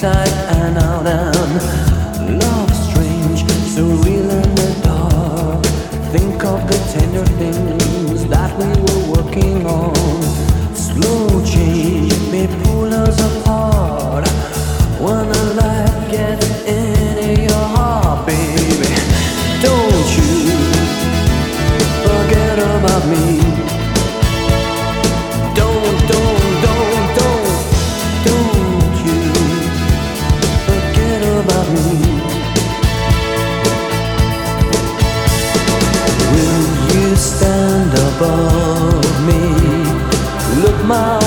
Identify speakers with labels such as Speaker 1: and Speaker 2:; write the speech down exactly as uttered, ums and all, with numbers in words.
Speaker 1: inside and out, and love strange, so real in the dark. Think of the tender things that we were working on. Slow change may pull us apart when the light gets into your heart, baby. Don't you forget about me. Don't, don't, don't, don't, don't you forget about me. Will you stand above me? Look my